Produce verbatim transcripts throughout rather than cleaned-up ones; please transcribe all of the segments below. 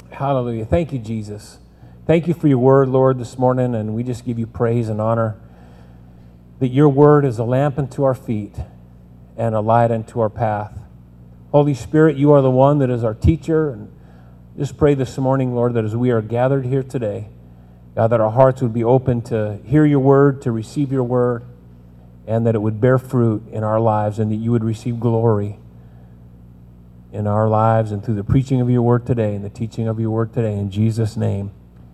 Hallelujah. Thank you, Jesus. Thank you for your word, Lord, this morning, and we just give you praise and honor that your word is a lamp unto our feet and a light unto our path. Holy Spirit, you are the one that is our teacher, and just pray this morning, Lord, that as we are gathered here today, God, that our hearts would be open to hear your word, to receive your word, and that it would bear fruit in our lives, and that you would receive glory in our lives and through the preaching of your word today and the teaching of your word today. In Jesus' name,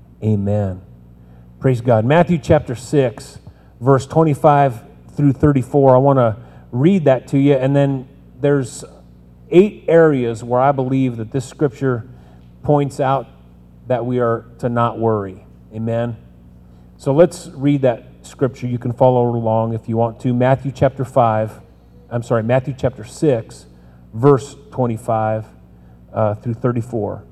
amen. Praise God. Matthew chapter six, verse twenty-five through thirty-four. I want to read that to you, and then there's eight areas where I believe that this scripture points out that we are to not worry. Amen. So let's read that scripture. You can follow along if you want to. Matthew chapter five, I'm sorry, Matthew chapter six, verse twenty-five uh, through thirty-four.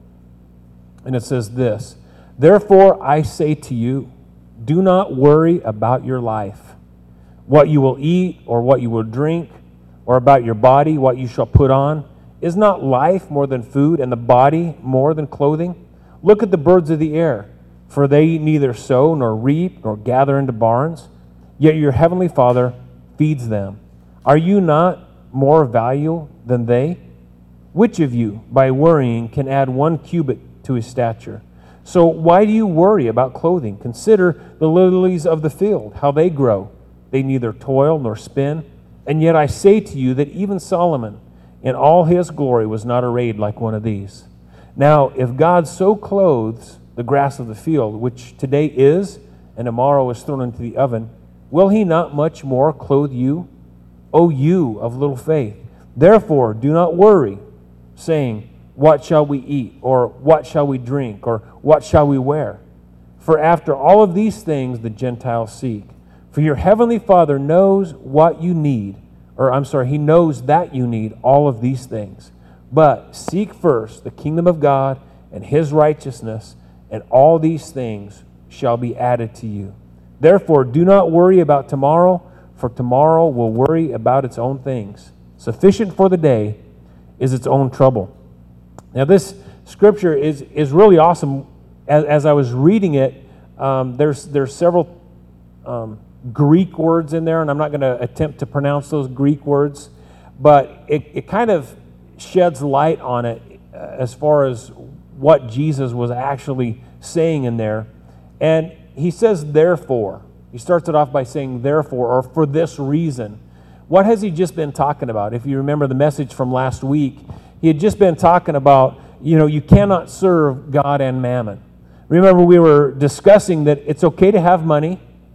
And it says this, "Therefore I say to you, do not worry about your life, what you will eat or what you will drink, or about your body, what you shall put on. Is not life more than food, and the body more than clothing? Look at the birds of the air, for they neither sow nor reap nor gather into barns, yet your heavenly Father feeds them. Are you not more value than they? Which of you, by worrying, can add one cubit to his stature? So why do you worry about clothing? Consider the lilies of the field, how they grow. They neither toil nor spin. And yet I say to you that even Solomon, in all his glory, was not arrayed like one of these. Now, if God so clothes the grass of the field, which today is, and tomorrow is thrown into the oven, will he not much more clothe you, O you of little faith? Therefore, do not worry, saying, what shall we eat? Or what shall we drink? Or what shall we wear? For after all of these things the Gentiles seek. For your heavenly Father knows what you need. Or I'm sorry, he knows that you need all of these things. But seek first the kingdom of God and his righteousness, and all these things shall be added to you. Therefore, do not worry about tomorrow, for tomorrow will worry about its own things. Sufficient for the day is its own trouble." Now, this scripture is, is really awesome. As, as I was reading it, um, there's, there's several um, Greek words in there, and I'm not going to attempt to pronounce those Greek words, but it, it kind of sheds light on it as far as what Jesus was actually saying in there. And he says, therefore. He starts it off by saying, therefore, or for this reason. What has he just been talking about? If you remember the message from last week, he had just been talking about, you know, you cannot serve God and mammon. Remember, we were discussing that it's okay to have money,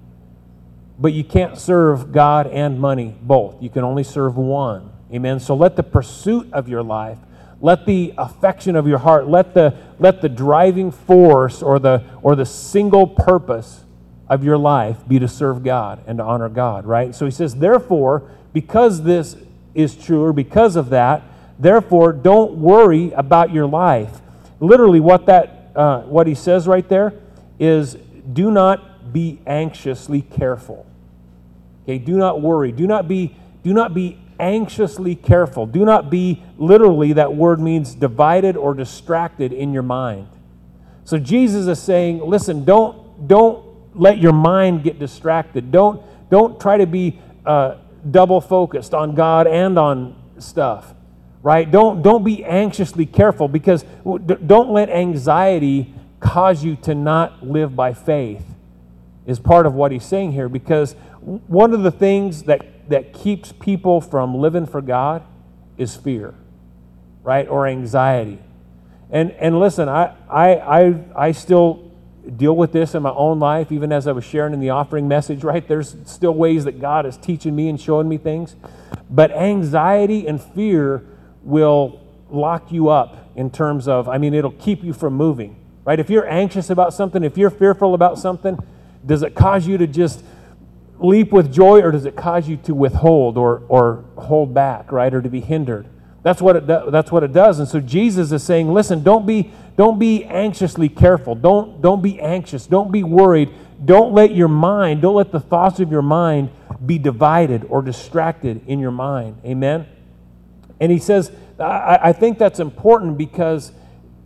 but you can't serve God and money both. You can only serve one. Amen. So let the pursuit of your life, let the affection of your heart, let the let the driving force or the or the single purpose of your life be to serve God and to honor God, right? So he says, therefore, because this is true, or because of that, therefore, don't worry about your life. Literally, what that uh, what he says right there is, do not be anxiously careful. Okay, do not worry. Do not be do not be anxiously careful. Do not be, literally, that word means divided or distracted in your mind. So Jesus is saying, listen, don't don't let your mind get distracted. Don't don't try to be uh, double focused on God and on stuff. Right? Don't don't be anxiously careful, because don't let anxiety cause you to not live by faith, is part of what he's saying here. Because one of the things that, that keeps people from living for God is fear, right? Or anxiety. And and listen, I I I, I still deal with this in my own life, even as I was sharing in the offering message, right? There's still ways that God is teaching me and showing me things. But anxiety and fear will lock you up in terms of, I mean, it'll keep you from moving, right? If you're anxious about something, if you're fearful about something, does it cause you to just leap with joy, or does it cause you to withhold or or hold back, right? Or to be hindered? That's what it do, that's what it does. And so Jesus is saying, listen, don't be don't be anxiously careful. Don't don't be anxious. Don't be worried. Don't let your mind, don't let the thoughts of your mind be divided or distracted in your mind. Amen. And he says, I, I think that's important, because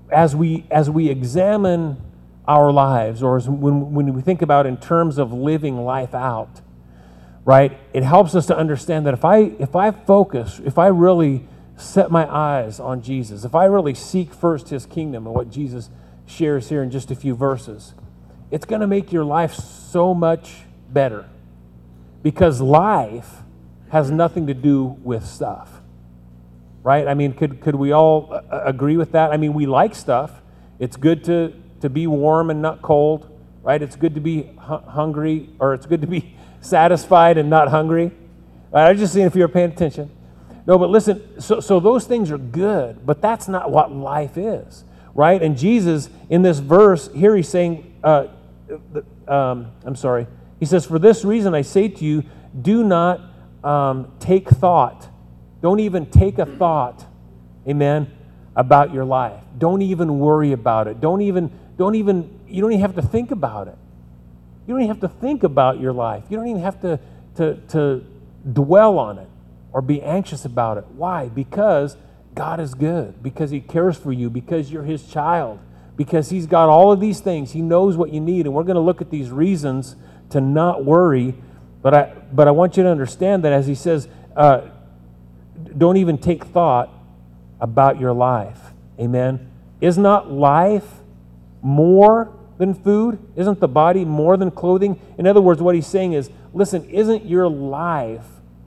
as we as we examine our lives, or as when, when we think about in terms of living life out, right, it helps us to understand that if I if I focus, if I really set my eyes on Jesus, if I really seek first his kingdom and what Jesus shares here in just a few verses, it's going to make your life so much better, because life has nothing to do with stuff, right? I mean, could could we all uh, agree with that? I mean, we like stuff. It's good to, to be warm and not cold, right? It's good to be hu- hungry, or it's good to be satisfied and not hungry. Right? I was just seeing if you were paying attention. No, but listen, so, so those things are good, but that's not what life is, right? And Jesus, in this verse, here he's saying, uh, um, I'm sorry, he says, for this reason I say to you, do not um, take thought. Don't even take a thought, amen, about your life. Don't even worry about it. Don't even, don't even, you don't even have to think about it. You don't even have to think about your life. You don't even have to, to, to dwell on it or be anxious about it. Why? Because God is good, because he cares for you, because you're his child, because he's got all of these things. He knows what you need, and we're going to look at these reasons to not worry. But I, but I want you to understand that as he says, uh, don't even take thought about your life. Amen. Is not life more than food? Isn't the body more than clothing? In other words, what he's saying is, listen, isn't your life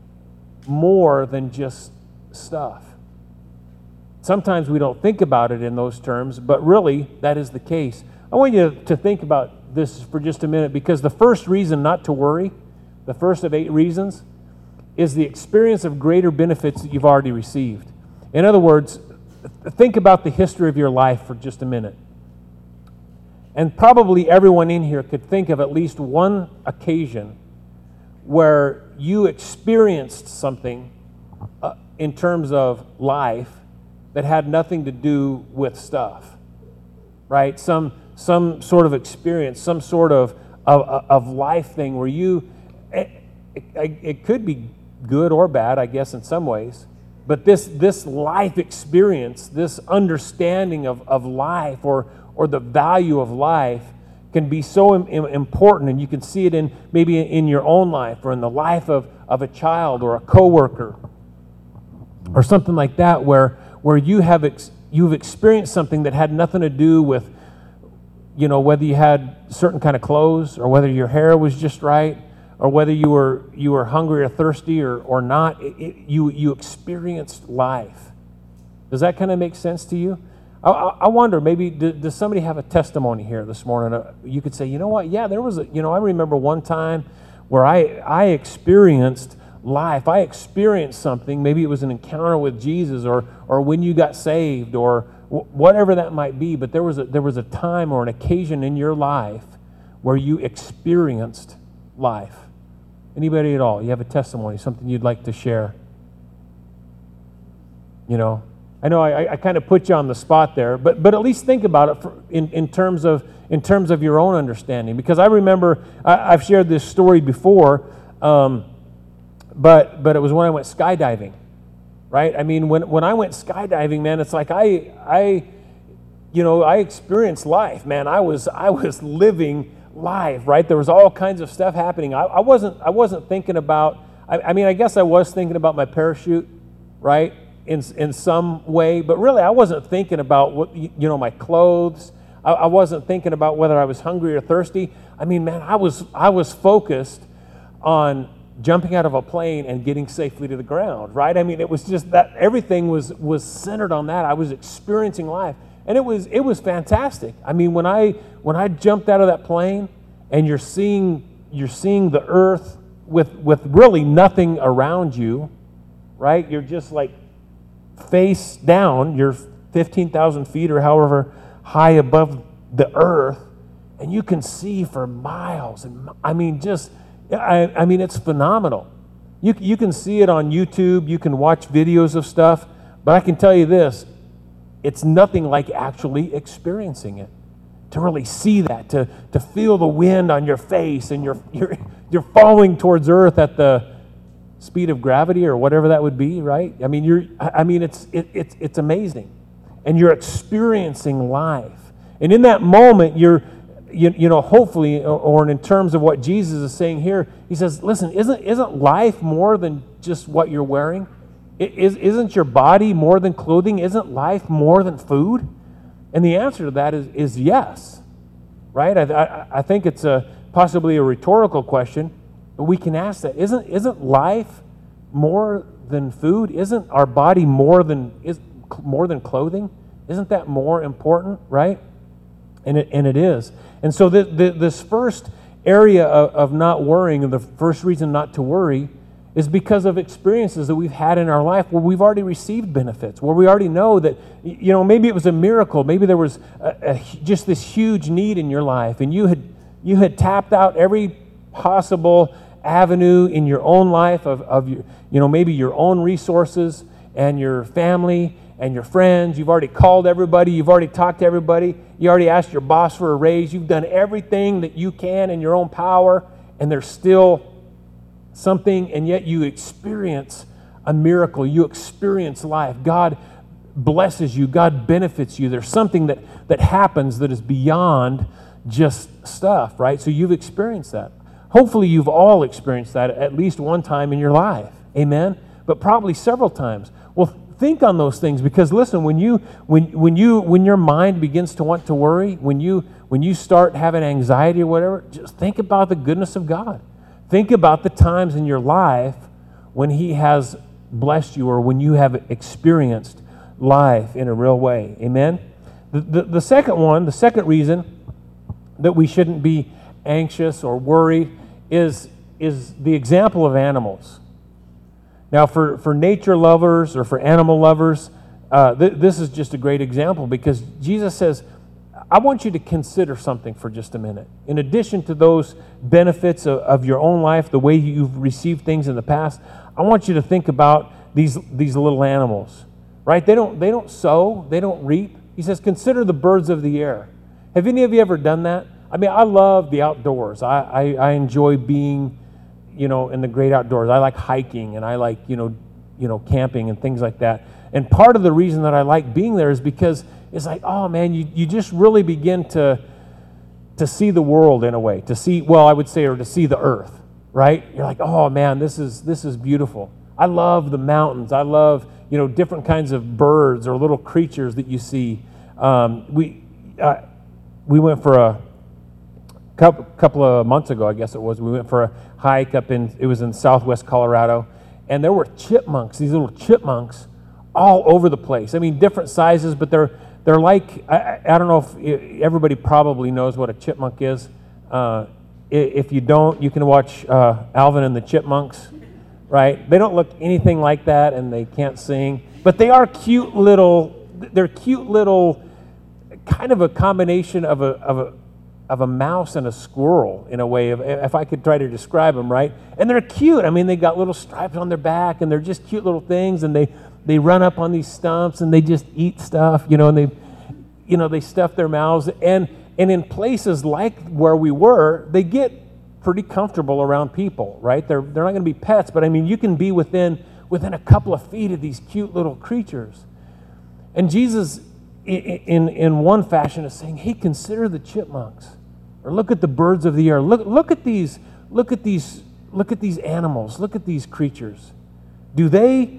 more than just stuff? Sometimes we don't think about it in those terms, but really that is the case. I want you to think about this for just a minute, because the first reason not to worry, the first of eight reasons, is the experience of greater benefits that you've already received. In other words, think about the history of your life for just a minute. And probably everyone in here could think of at least one occasion where you experienced something uh, in terms of life that had nothing to do with stuff, right? Some some sort of experience, some sort of of, of life thing where you, it, it, it could be good or bad, I guess, in some ways, but this this life experience, this understanding of, of life, or or the value of life, can be so im- important, and you can see it in maybe in your own life, or in the life of, of a child or a coworker or something like that, where where you have ex- you've experienced something that had nothing to do with, you know, whether you had certain kind of clothes, or whether your hair was just right, or whether you were you were hungry or thirsty or or not. It, it, you you experienced life. Does that kind of make sense to you? I, I wonder, maybe, does somebody have a testimony here this morning? You could say, you know what, yeah, there was a, you know, I remember one time where I, I experienced life. I experienced something. Maybe it was an encounter with Jesus, or or when you got saved, or w- whatever that might be. But there was a, there was a time or an occasion in your life where you experienced life. Anybody at all? You have a testimony, something you'd like to share? You know? I know I, I kind of put you on the spot there, but but at least think about it for, in, in terms of in terms of your own understanding. Because I remember I, I've shared this story before, um, but but it was when I went skydiving, right? I mean, when when I went skydiving, man, it's like I I, you know, I experienced life, man. I was I was living life, right? There was all kinds of stuff happening. I, I wasn't I wasn't thinking about. I, I mean, I guess I was thinking about my parachute, right? In in some way, but really I wasn't thinking about what, you know, my clothes. I, I wasn't thinking about whether I was hungry or thirsty. I mean, man, I was I was focused on jumping out of a plane and getting safely to the ground, right? I mean, it was just that everything was was centered on that. I was experiencing life, and it was it was fantastic. I mean, when I when I jumped out of that plane, and you're seeing you're seeing the earth with with really nothing around you, right? You're just like face down, you're fifteen thousand feet or however high above the earth, and you can see for miles. And I mean, just, I, I mean, it's phenomenal. You, you can see it on YouTube, you can watch videos of stuff, but I can tell you this, it's nothing like actually experiencing it. To really see that, to, to feel the wind on your face, and you're, you're, you're falling towards earth at the speed of gravity or whatever that would be, right? I mean, you're. I mean, it's it, it's it's amazing, and you're experiencing life. And in that moment, you're, you, you know, hopefully, or, or in terms of what Jesus is saying here, he says, listen, isn't, isn't life more than just what you're wearing? Is, isn't your body more than clothing? Isn't life more than food? And the answer to that is, is yes, right? I, I, I think it's a, possibly a rhetorical question, but we can ask that. Isn't, isn't life more than food? Isn't our body more than, is, more than clothing? Isn't that more important, right? And it, and it is. And so the, the, this first area of, of not worrying, and the first reason not to worry, is because of experiences that we've had in our life where we've already received benefits, where we already know that, you know, maybe it was a miracle, maybe there was a, a, just this huge need in your life, and you had you had tapped out every possible avenue in your own life of, of your, you know, maybe your own resources and your family and your friends. You've already called everybody, you've already talked to everybody, you already asked your boss for a raise, you've done everything that you can in your own power, and there's still something, and yet you experience a miracle. You experience life. God blesses you. God benefits you. There's something that, that happens that is beyond just stuff, right? So you've experienced that. Hopefully you've all experienced that at least one time in your life. Amen? But probably several times. Well, think on those things, because listen, when you when when you when your mind begins to want to worry, when you when you start having anxiety or whatever, just think about the goodness of God. Think about the times in your life when He has blessed you, or when you have experienced life in a real way. Amen? The, the, the second one, the second reason that we shouldn't be anxious or worried is, is the example of animals. Now, for, for nature lovers or for animal lovers, uh, th- this is just a great example, because Jesus says, I want you to consider something for just a minute. In addition to those benefits of, of your own life, the way you've received things in the past, I want you to think about these, these little animals, right? They don't, they don't sow, they don't reap. He says, consider the birds of the air. Have any of you ever done that? I mean, I love the outdoors. I, I, I enjoy being, you know, in the great outdoors. I like hiking, and I like, you know, you know, camping and things like that. And part of the reason that I like being there is because it's like, oh man, you, you just really begin to to see the world in a way, to see, well, I would say, or to see the earth, right? You're like, oh man, this is this is beautiful. I love the mountains. I love, you know, different kinds of birds or little creatures that you see. Um, we uh, we went for a couple couple of months ago, I guess it was. We went for a hike up in, it was in southwest Colorado, and there were chipmunks, these little chipmunks, all over the place. I mean, different sizes, but they're they're like, I, I don't know if everybody probably knows what a chipmunk is. Uh, if you don't, you can watch uh, Alvin and the Chipmunks, right? They don't look anything like that, and they can't sing, but they are cute little, they're cute little, kind of a combination of a of a of a mouse and a squirrel, in a way, if, if I could try to describe them, right? And they're cute. I mean, they got little stripes on their back, and they're just cute little things, and they they run up on these stumps, and they just eat stuff, you know, and they, you know, they stuff their mouths, and and in places like where we were, they get pretty comfortable around people, right? They're they're not going to be pets, but I mean, you can be within within a couple of feet of these cute little creatures. And Jesus, in in one fashion, is saying, hey, consider the chipmunks, or look at the birds of the air. Look look at these look at these look at these animals. Look at these creatures. Do they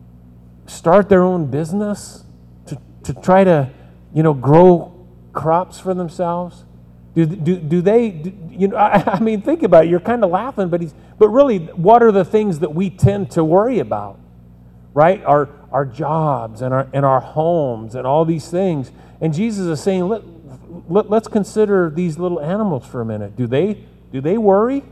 start their own business to to try to, you know, grow crops for themselves? Do do do they? Do, you know, I, I mean, think about it. You're kind of laughing, but he's but really, what are the things that we tend to worry about, right? Our our jobs and our and our homes and all these things. And Jesus is saying, let, let let's consider these little animals for a minute. Do they do they worry?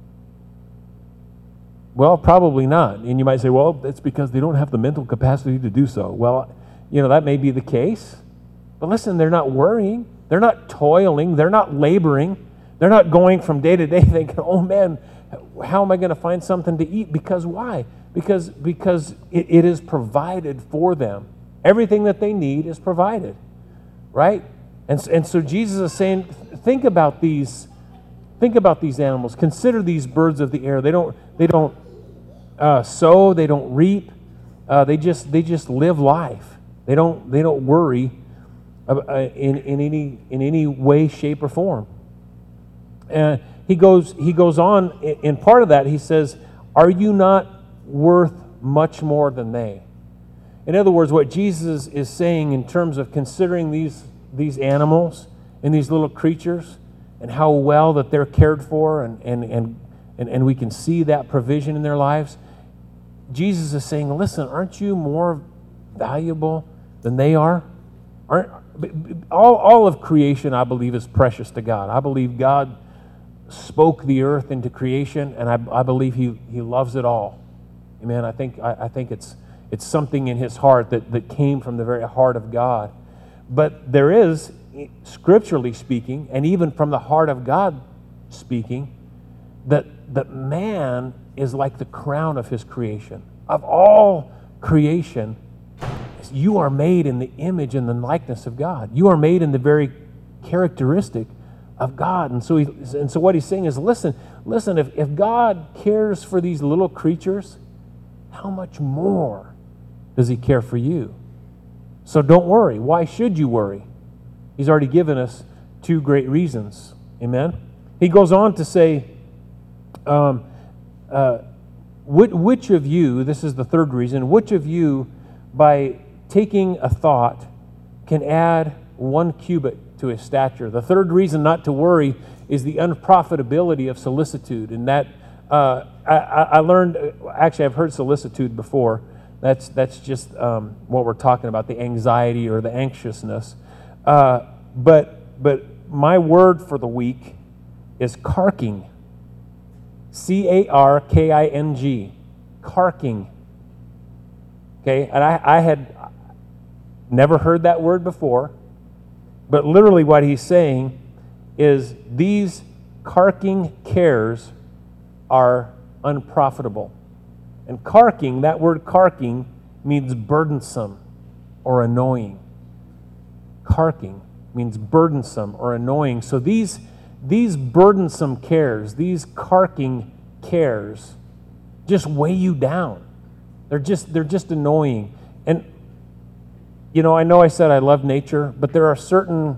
Well, probably not. And you might say, well, it's because they don't have the mental capacity to do so. Well, you know, that may be the case. But listen, they're not worrying. They're not toiling. They're not laboring. They're not going from day to day thinking, oh man, how am I going to find something to eat? Because why? Because, because it, it is provided for them. Everything that they need is provided, right? And, and so Jesus is saying, think about these, think about these animals. Consider these birds of the air. They don't, they don't uh, sow. They don't reap. Uh, they just, they just live life. They don't, they don't worry in, in, any, in any way, shape, or form. And he goes, he goes on, in part of that, he says, are you not worth much more than they? In other words, what Jesus is saying in terms of considering these, these animals and these little creatures and how well that they're cared for, and, and, and, and, and we can see that provision in their lives, Jesus is saying, listen, aren't you more valuable than they are? Aren't, all, all of creation, I believe, is precious to God. I believe God spoke the earth into creation, and I, I believe he, he loves it all. Amen. I think, I, I think it's, it's something in his heart that, that came from the very heart of God. But there is, scripturally speaking, and even from the heart of God speaking, that, that man is like the crown of his creation. Of all creation, you are made in the image and the likeness of God. You are made in the very characteristic of God. And so, he, and so what he's saying is, listen, listen, if, if God cares for these little creatures, how much more does he care for you? So don't worry. Why should you worry? He's already given us two great reasons. Amen? He goes on to say, um, uh, which, which of you, this is the third reason, which of you, by taking a thought, can add one cubit to his stature? The third reason not to worry is the unprofitability of solicitude. And that, uh, I, I learned, actually I've heard solicitude before. That's, that's just um, what we're talking about, the anxiety or the anxiousness. Uh, but, but my word for the week is carking. C A R K I N G. Carking. Okay, and I, I had never heard that word before, but literally what he's saying is these carking cares are unprofitable. And carking, that word carking, means burdensome or annoying. Carking means burdensome or annoying. So these, these burdensome cares, these carking cares, just weigh you down. They're just, they're just annoying. And, you know, I know I said I love nature, but there are certain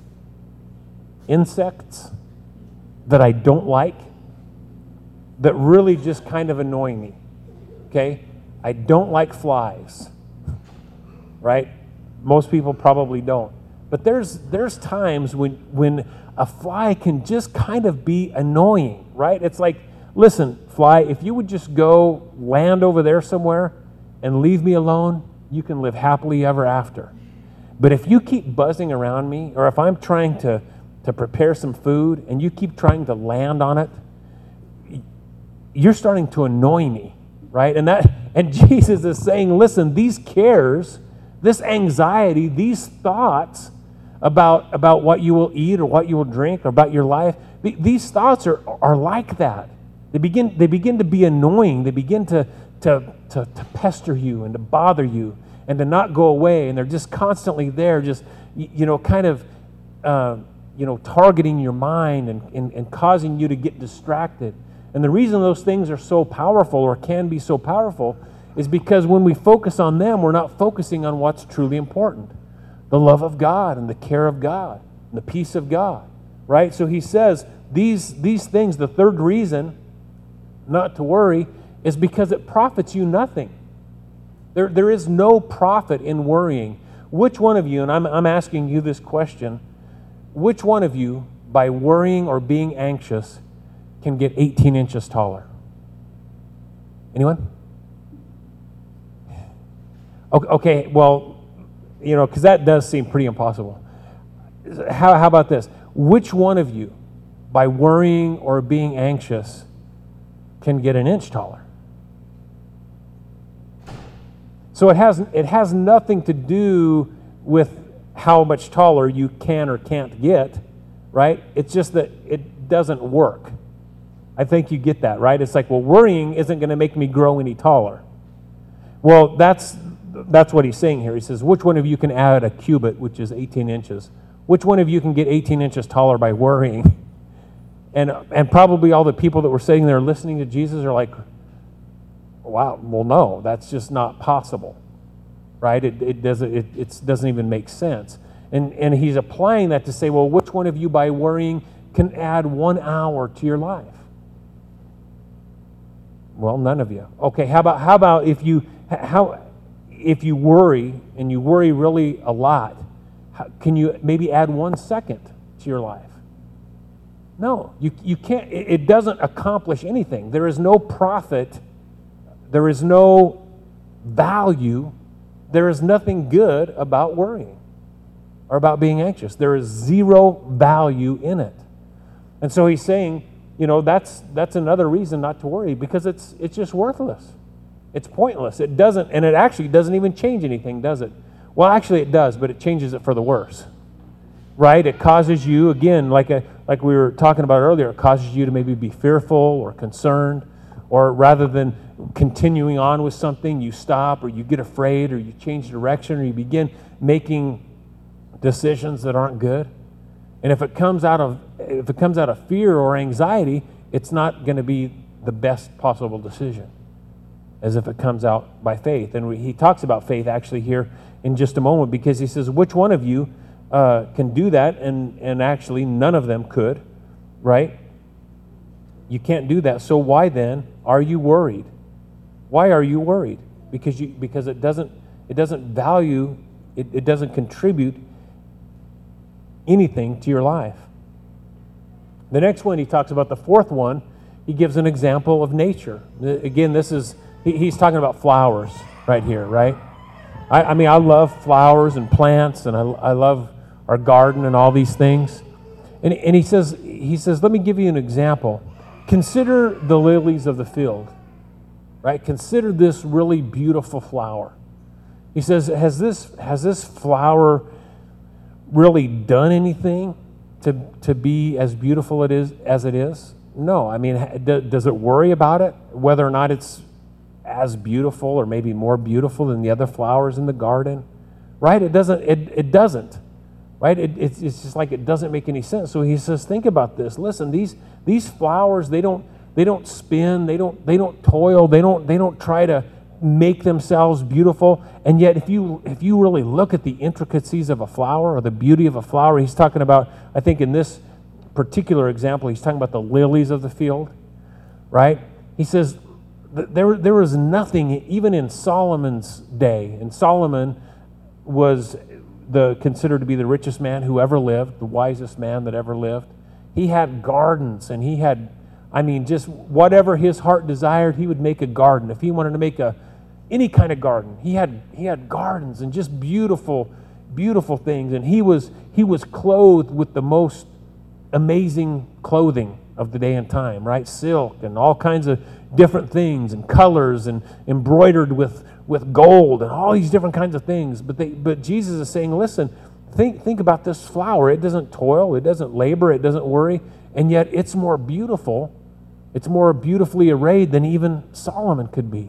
insects that I don't like that really just kind of annoy me. Okay? I don't like flies, right? Most people probably don't. But there's there's times when when a fly can just kind of be annoying, right? It's like, listen, fly, if you would just go land over there somewhere and leave me alone, you can live happily ever after. But if you keep buzzing around me, or if I'm trying to, to prepare some food and you keep trying to land on it, you're starting to annoy me. Right? And that and Jesus is saying, listen, these cares, this anxiety, these thoughts about, about what you will eat or what you will drink or about your life, th- these thoughts are, are like that. They begin they begin to be annoying. They begin to, to, to, to pester you and to bother you and to not go away. And they're just constantly there, just, you know, kind of, uh, you know, targeting your mind and, and, and causing you to get distracted. And the reason those things are so powerful, or can be so powerful, is because when we focus on them, we're not focusing on what's truly important. The love of God and the care of God and the peace of God, right? So he says these, these things, the third reason not to worry is because it profits you nothing. There, there is no profit in worrying. Which one of you, and I'm, I'm asking you this question, which one of you, by worrying or being anxious, can get eighteen inches taller? Anyone? Okay, well, you know, because that does seem pretty impossible. How, how about this? Which one of you, by worrying or being anxious, can get an inch taller? So it has, it has nothing to do with how much taller you can or can't get, right? It's just that it doesn't work. I think you get that, right? It's like, well, worrying isn't going to make me grow any taller. Well, that's that's what he's saying here. He says, which one of you can add a cubit, which is eighteen inches? Which one of you can get eighteen inches taller by worrying? And and probably all the people that were sitting there listening to Jesus are like, wow, well, no, that's just not possible. right? It, it, doesn't, it it's, doesn't even make sense. And, and he's applying that to say, well, which one of you by worrying can add one hour to your life? Well, none of you. Okay, how about, how about if you, how, if you worry, and you worry really a lot, how, can you maybe add one second to your life? No, you, you can't. It, it doesn't accomplish anything. There is no profit. There is no value. There is nothing good about worrying or about being anxious. There is zero value in it. And so he's saying, you know, that's that's another reason not to worry, because it's it's just worthless. It's pointless. It doesn't, and it actually doesn't even change anything, does it? Well, actually it does, but it changes it for the worse. Right? It causes you, again, like a, like we were talking about earlier, it causes you to maybe be fearful or concerned, or rather than continuing on with something, you stop, or you get afraid, or you change direction, or you begin making decisions that aren't good. And if it comes out of if it comes out of fear or anxiety, it's not going to be the best possible decision as if it comes out by faith. And we, he talks about faith actually here in just a moment, because he says, which one of you uh, can do that? And, and actually none of them could, right? You can't do that. So why then are you worried? Why are you worried? Because you because it doesn't it doesn't value, it, it doesn't contribute anything to your life. The next one, he talks about the fourth one. He gives an example of nature. Again, this is, he, he's talking about flowers right here, right? I, I mean, I love flowers and plants, and I, I love our garden and all these things. And, and he says, he says, let me give you an example. Consider the lilies of the field, right? Consider this really beautiful flower. He says, has this, has this flower really done anything to to be as beautiful it is as it is? No. I mean, does it worry about it, whether or not it's as beautiful or maybe more beautiful than the other flowers in the garden? Right? It doesn't. It, it doesn't. Right? It, it's it's just like it doesn't make any sense. So he says, think about this. Listen, these these flowers, they don't they don't spin, they don't they don't toil, they don't they don't try to make themselves beautiful. And yet if you if you really look at the intricacies of a flower or the beauty of a flower, he's talking about, I think in this particular example, he's talking about the lilies of the field, right? He says there there was nothing even in Solomon's day, and Solomon was the considered to be the richest man who ever lived, the wisest man that ever lived. He had gardens, and he had, I mean, just whatever his heart desired, he would make a garden. If he wanted to make a any kind of garden, he had he had gardens and just beautiful, beautiful things. And he was he was clothed with the most amazing clothing of the day and time, right? Silk and all kinds of different things and colors, and embroidered with with gold and all these different kinds of things. But they but Jesus is saying, listen, think think about this flower. It doesn't toil, it doesn't labor, it doesn't worry, and yet it's more beautiful. It's more beautifully arrayed than even Solomon could be,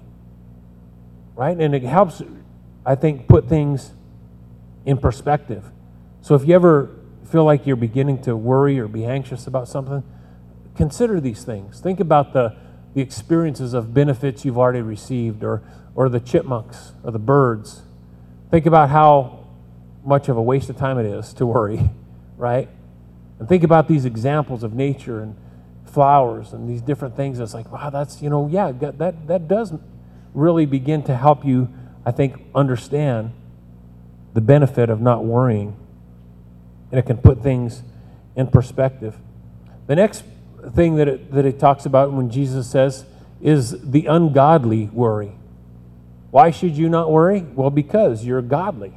right? And it helps, I think, put things in perspective. So if you ever feel like you're beginning to worry or be anxious about something, consider these things. Think about the, the experiences of benefits you've already received, or, or the chipmunks or the birds. Think about how much of a waste of time it is to worry, right? And think about these examples of nature and flowers and these different things. It's like, wow, that's, you know, yeah, that that does really begin to help you, I think, understand the benefit of not worrying. And it can put things in perspective. The next thing that it, that it talks about when Jesus says is the ungodly worry. Why should you not worry? Well, because you're godly.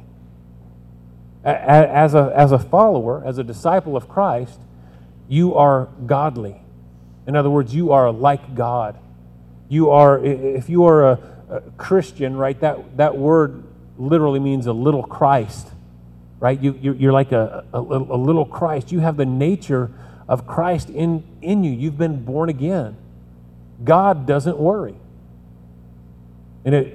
As a, as a follower, as a disciple of Christ, you are godly. In other words, you are like God. You are, if you are a, a Christian, right, that, that word literally means a little Christ, right? You, you're, you're like a, a, a little Christ. You have the nature of Christ in, in you. You've been born again. God doesn't worry. And it,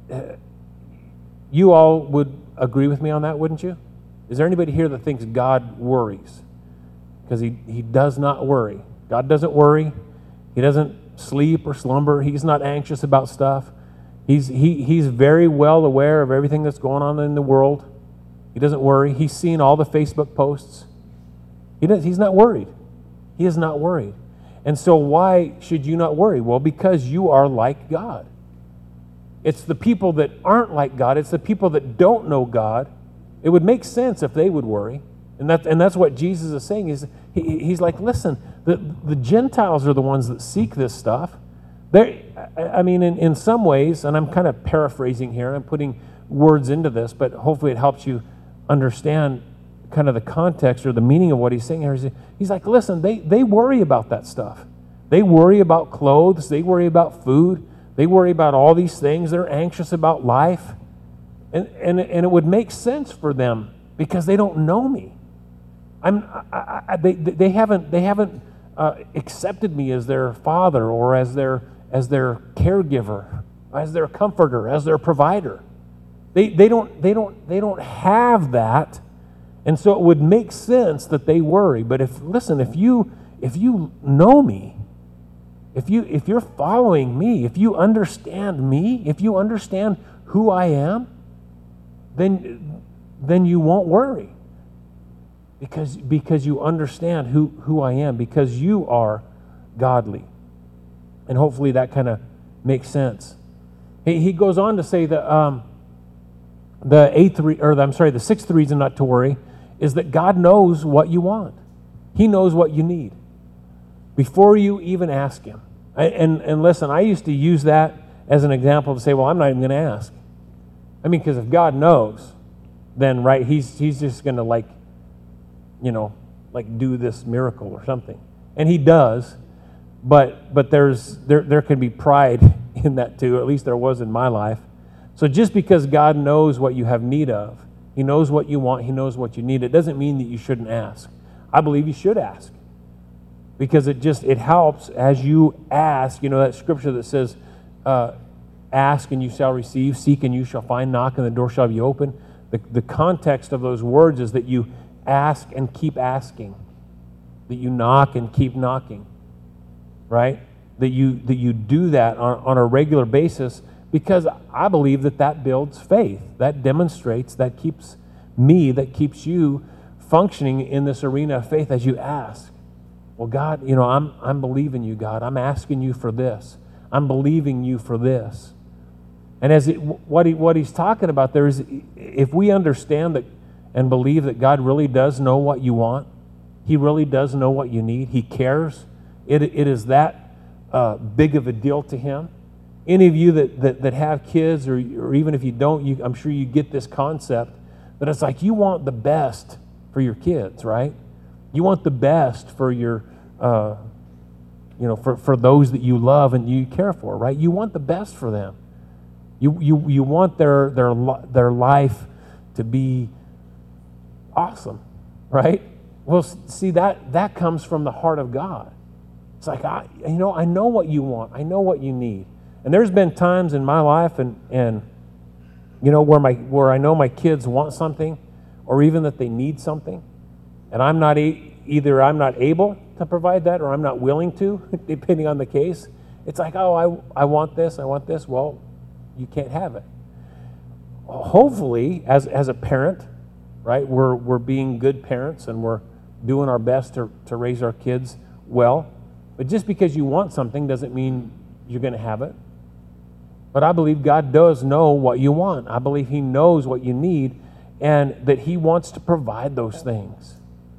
you all would agree with me on that, wouldn't you? Is there anybody here that thinks God worries? Because he, he does not worry. God doesn't worry. He doesn't sleep or slumber. He's not anxious about stuff. He's, he, he's very well aware of everything that's going on in the world. He doesn't worry. He's seen all the Facebook posts. He does, he's not worried. He is not worried. And so why should you not worry? Well, because you are like God. It's the people that aren't like God. It's the people that don't know God. It would make sense if they would worry. And, that, and that's what Jesus is saying. Is he, He's like, listen, the, the Gentiles are the ones that seek this stuff. They're, I mean, in, in some ways, and I'm kind of paraphrasing here, I'm putting words into this, but hopefully it helps you understand kind of the context or the meaning of what he's saying here. He's like, listen, they, they worry about that stuff. They worry about clothes. They worry about food. They worry about all these things. They're anxious about life. And, and, and it would make sense for them because they don't know me. I'm, I, I, they, they haven't, they haven't uh, accepted me as their father or as their, as their caregiver, as their comforter, as their provider. They, they, don't, they, don't, they don't have that. And so it would make sense that they worry. But if, listen, if you, if you know me, if, you, if you're following me, if you understand me, if you understand who I am, then, then you won't worry. Because, because you understand who, who I am, because you are godly. And hopefully that kind of makes sense. He, he goes on to say that um, the eighth, re- or the, I'm sorry, the sixth reason not to worry is that God knows what you want. He knows what you need before you even ask Him. I, and, and listen, I used to use that as an example to say, well, I'm not even going to ask. I mean, because if God knows, then, right, He's, he's just going to, like, you know, like do this miracle or something. And He does, but but there's there there can be pride in that too, at least there was in my life. So just because God knows what you have need of, He knows what you want, He knows what you need, it doesn't mean that you shouldn't ask. I believe you should ask. Because it just, it helps as you ask, you know, that scripture that says, uh, ask and you shall receive, seek and you shall find, knock and the door shall be open. The, the context of those words is that you ask and keep asking, that you knock and keep knocking, right? That you that you do that on, on a regular basis, because I believe that that builds faith. That demonstrates, that keeps me, that keeps you functioning in this arena of faith as you ask. Well, God, you know, I'm I'm believing you, God. I'm asking you for this. I'm believing you for this. And as it, what he what he's talking about there is, if we understand that and believe that God really does know what you want, He really does know what you need, He cares, it, it is that uh, big of a deal to Him. Any of you that, that, that have kids, or, or even if you don't, you, I'm sure you get this concept, that it's like you want the best for your kids, right? You want the best for your, uh, you know, for, for those that you love and you care for, right? You want the best for them. You, you, you want their, their, their life to be awesome, right? Well, see, that that comes from the heart of God. It's like, I, you know, I know what you want. I know what you need. And there's been times in my life, and and you know, where my where I know my kids want something, or even that they need something, and I'm not a, either I'm not able to provide that, or I'm not willing to, depending on the case. It's like, oh, I I want this, I want this. Well, you can't have it. Hopefully, as as a parent, right, we're we're being good parents and we're doing our best to, to raise our kids well. But just because you want something doesn't mean you're going to have it. But I believe God does know what you want. I believe He knows what you need and that He wants to provide those things.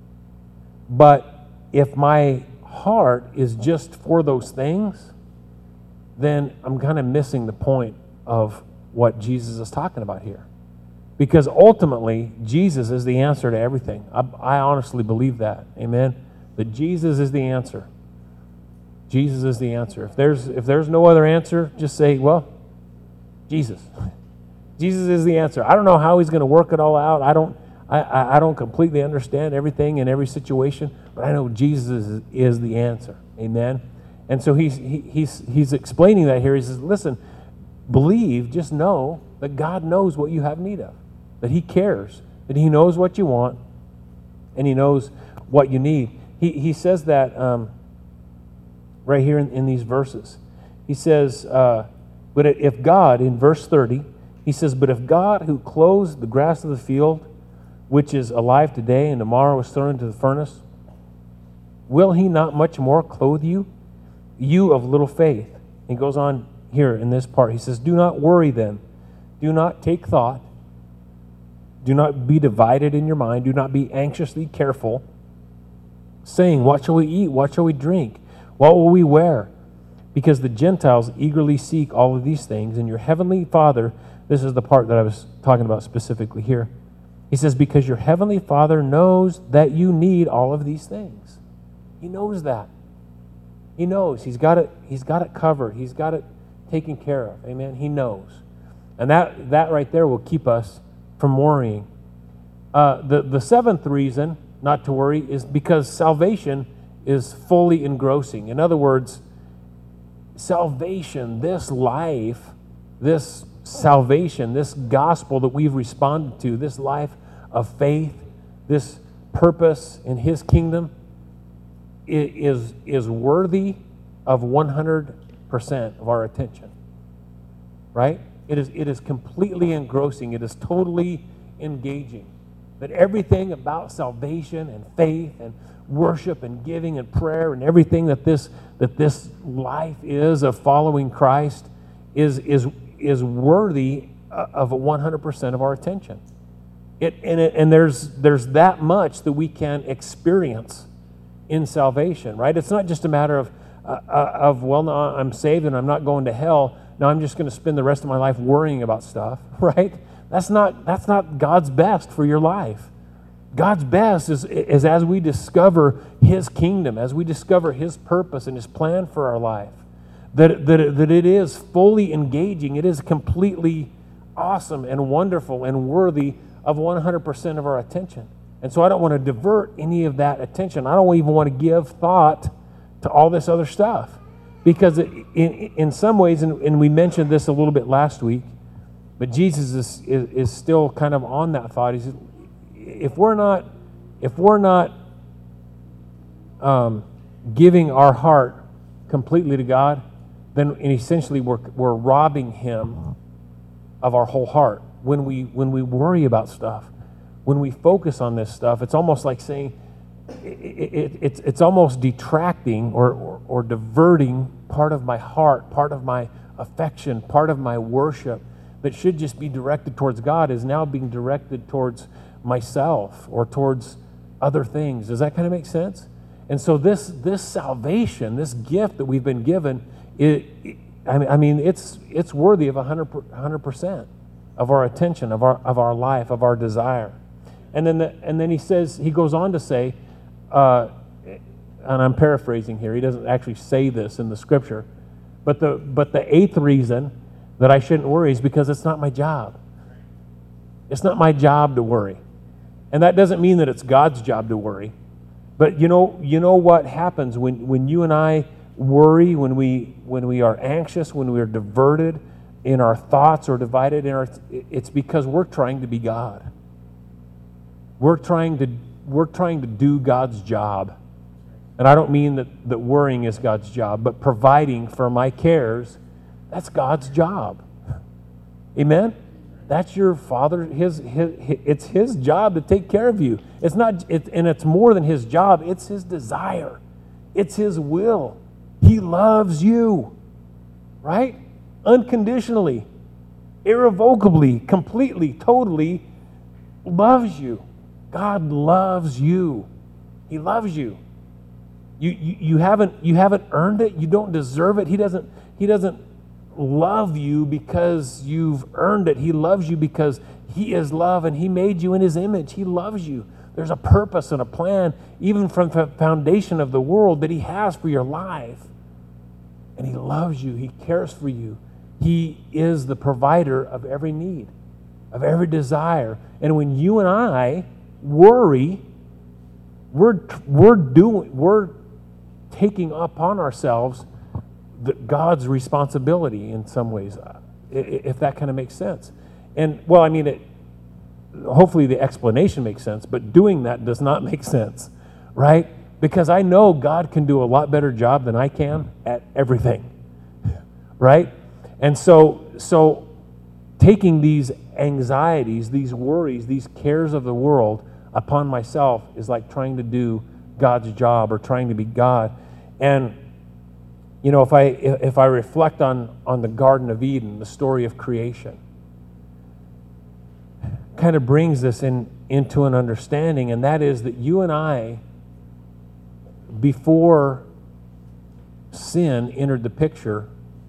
But if my heart is just for those things, then I'm kind of missing the point of what Jesus is talking about here. Because ultimately, Jesus is the answer to everything. I, I honestly believe that. Amen? That Jesus is the answer. Jesus is the answer. If there's if there's no other answer, just say, well, Jesus. Jesus is the answer. I don't know how He's going to work it all out. I don't I, I don't completely understand everything in every situation, but I know Jesus is, is the answer. Amen? And so he's he, he's he's explaining that here. He says, listen, believe, just know that God knows what you have need of. That He cares, that He knows what you want, and He knows what you need. He he says that um, right here in, in these verses. He says, uh, But if God, in verse thirty, he says, but if God who clothes the grass of the field, which is alive today and tomorrow is thrown into the furnace, will he not much more clothe you, you of little faith? He goes on here in this part. He says, do not worry then. Do not take thought. Do not be divided in your mind. Do not be anxiously careful, saying, what shall we eat? What shall we drink? What will we wear? Because the Gentiles eagerly seek all of these things, and your heavenly Father, this is the part that I was talking about specifically here. He says, because your heavenly Father knows that you need all of these things. He knows that. He knows. He's got it, he's got it covered. He's got it taken care of. Amen. He knows. And that, that right there will keep us from worrying. Uh, the, the seventh reason not to worry is because salvation is fully engrossing. In other words, salvation, this life, this salvation, this gospel that we've responded to, this life of faith, this purpose in his kingdom is, is worthy of one hundred percent of our attention. Right? It is, it is completely engrossing. It is totally engaging. That everything about salvation and faith and worship and giving and prayer and everything that this that this life is of following Christ is is is worthy of one hundred percent of our attention. It and it, and there's there's that much that we can experience in salvation, right? It's not just a matter of uh, of well, no, I'm saved and I'm not going to hell. Now I'm just going to spend the rest of my life worrying about stuff, right? That's not that's not God's best for your life. God's best is, is as we discover his kingdom, as we discover his purpose and his plan for our life, that, that, that it is fully engaging. It is completely awesome and wonderful and worthy of one hundred percent of our attention. And so I don't want to divert any of that attention. I don't even want to give thought to all this other stuff. Because it, in, in some ways, and, and we mentioned this a little bit last week, but Jesus is, is, is still kind of on that thought. He's, if we're not, if we're not um, giving our heart completely to God, then essentially we're we're robbing him of our whole heart. When we when we worry about stuff, when we focus on this stuff, it's almost like saying it, it, it's it's almost detracting or, or or diverting part of my heart, part of my affection, part of my worship that should just be directed towards God is now being directed towards myself or towards other things. Does that kind of make sense? And so this this salvation, this gift that we've been given, it, it, I mean, I mean, it's it's worthy of one hundred percent of our attention, of our of our life, of our desire. And then the, and then he says, he goes on to say, uh, and I'm paraphrasing here. He doesn't actually say this in the scripture, but the but the eighth reason that I shouldn't worry is because it's not my job. It's not my job to worry. And that doesn't mean that it's God's job to worry. But you know, you know what happens when, when you and I worry, when we when we are anxious, when we are diverted in our thoughts or divided in our it's because we're trying to be God. We're trying to we're trying to do God's job. And I don't mean that, that worrying is God's job, but providing for my cares, that's God's job. Amen? That's your Father. His, his, his, it's His job to take care of you. It's not, it, and it's more than His job. It's His desire. It's His will. He loves you, right? Unconditionally, irrevocably, completely, totally loves you. God loves you. He loves you. You, you, you haven't you haven't earned it. You don't deserve it. He doesn't He doesn't love you because you've earned it. He loves you because He is love and He made you in His image. He loves you. There's a purpose and a plan, even from the foundation of the world, that He has for your life. And He loves you. He cares for you. He is the provider of every need, of every desire. And when you and I worry, we're we're doing we're taking upon ourselves the, God's responsibility in some ways, if that kind of makes sense. And well, I mean, it, hopefully the explanation makes sense, but doing that does not make sense, right? Because I know God can do a lot better job than I can at everything, right? And so, so taking these anxieties, these worries, these cares of the world upon myself is like trying to do God's job or trying to be God. And you know, if I if I reflect on on the Garden of Eden, the story of creation, kind of brings this in into an understanding, and that is that you and I, before sin entered the picture,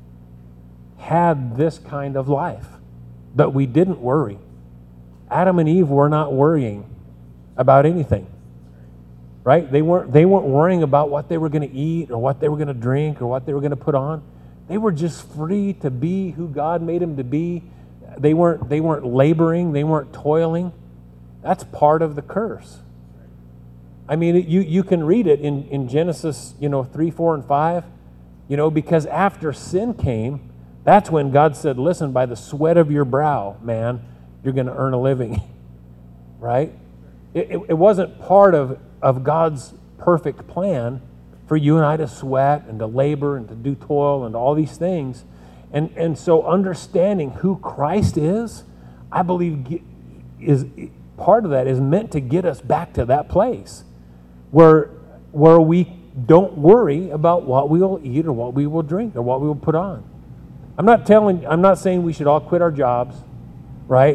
had this kind of life, but we didn't worry. Adam and Eve were not worrying about anything, right? They weren't, they weren't worrying about what they were going to eat or what they were going to drink or what they were going to put on. They were just free to be who God made them to be. They weren't, they weren't laboring. They weren't toiling. That's part of the curse. I mean, you, you can read it in, in Genesis, you know, three, four, and five, you know, because after sin came, that's when God said, listen, by the sweat of your brow, man, you're going to earn a living, right? It, it, it wasn't part of, of God's perfect plan for you and I to sweat and to labor and to do toil and all these things. And, and so understanding who Christ is, I believe is part of that is meant to get us back to that place where, where we don't worry about what we will eat or what we will drink or what we will put on. I'm not telling, I'm not saying we should all quit our jobs, right?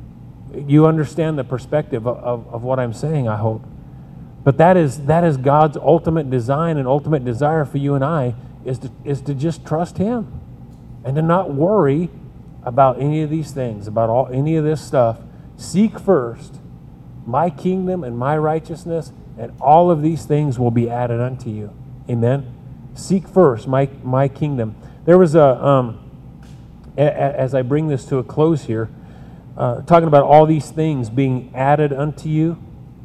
You understand the perspective of, of, of what I'm saying, I hope. But that is that is God's ultimate design and ultimate desire for you and I is to, is to just trust Him and to not worry about any of these things, about all any of this stuff. Seek first my kingdom and my righteousness, and all of these things will be added unto you. Amen? Seek first my, my kingdom. There was a, um, a, a, as I bring this to a close here, uh, talking about all these things being added unto you,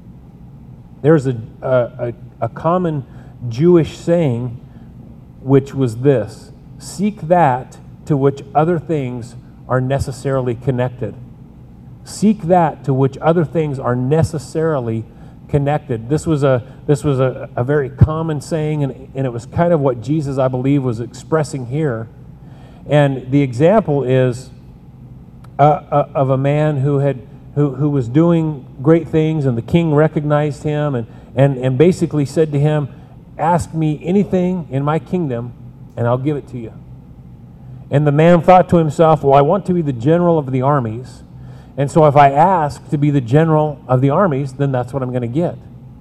there's a, a, a common Jewish saying, which was this: seek that to which other things are necessarily connected. Seek that to which other things are necessarily connected. This was a this was a, a very common saying, and, and it was kind of what Jesus, I believe, was expressing here. And the example is uh, uh, of a man who had who who was doing great things, and the king recognized him and and and basically said to him, "Ask me anything in my kingdom, and I'll give it to you." And the man thought to himself, "Well, I want to be the general of the armies. And so if I ask to be the general of the armies, then that's what I'm going to get."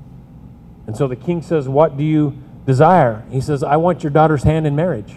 And so the king says, "What do you desire?" He says, "I want your daughter's hand in marriage."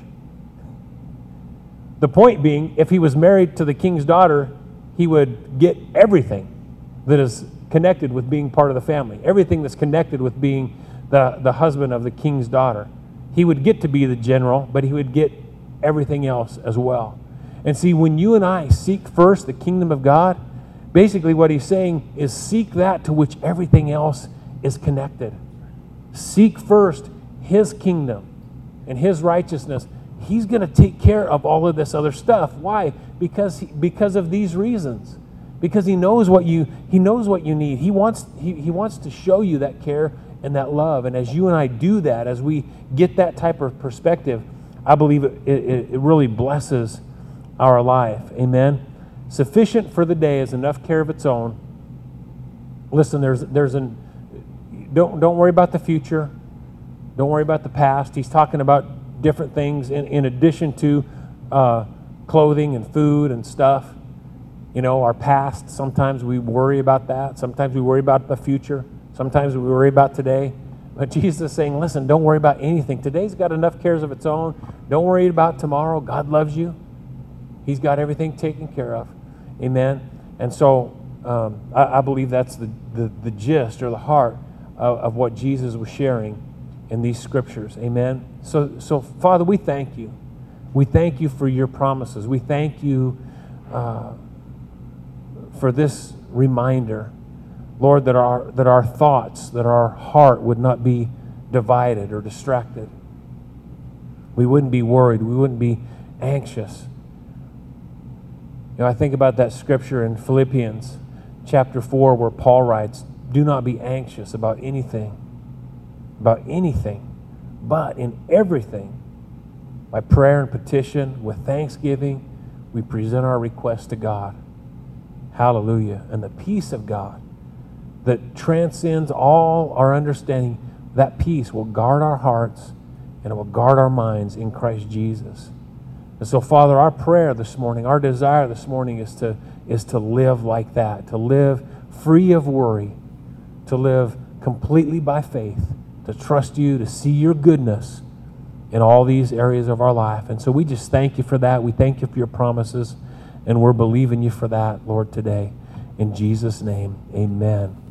The point being, if he was married to the king's daughter, he would get everything that is connected with being part of the family, everything that's connected with being the, the husband of the king's daughter. He would get to be the general, but he would get everything else as well. And see, when you and I seek first the kingdom of God, basically what he's saying is seek that to which everything else is connected. Seek first his kingdom and his righteousness. He's going to take care of all of this other stuff. Why? Because he, because of these reasons. Because he knows what you he knows what you need. He wants he, he wants to show you that care and that love. And as you and I do that, as we get that type of perspective, I believe it, it, it really blesses our life. Amen. Sufficient for the day is enough care of its own. Listen, there's there's an don't don't worry about the future. Don't worry about the past. He's talking about different things in, in addition to uh, clothing and food and stuff. You know, our past, sometimes we worry about that. Sometimes we worry about the future. Sometimes we worry about today. But Jesus is saying, listen, don't worry about anything. Today's got enough cares of its own. Don't worry about tomorrow. God loves you. He's got everything taken care of. Amen. And so um, I, I believe that's the, the, the gist or the heart of, of what Jesus was sharing in these scriptures. Amen. So, so Father, we thank you. We thank you for your promises. We thank you uh, for this reminder, Lord, that our, that our thoughts, that our heart would not be divided or distracted. We wouldn't be worried. We wouldn't be anxious. You know, I think about that scripture in Philippians chapter four where Paul writes, "Do not be anxious about anything, about anything, but in everything, by prayer and petition, with thanksgiving, we present our request to God. Hallelujah. And the peace of God that transcends all our understanding, that peace will guard our hearts and it will guard our minds in Christ Jesus. And so, Father, our prayer this morning, our desire this morning is to, is to live like that, to live free of worry, to live completely by faith, to trust you, to see your goodness in all these areas of our life. And so we just thank you for that. We thank you for your promises, and we're believing you for that, Lord, today. In Jesus' name, amen.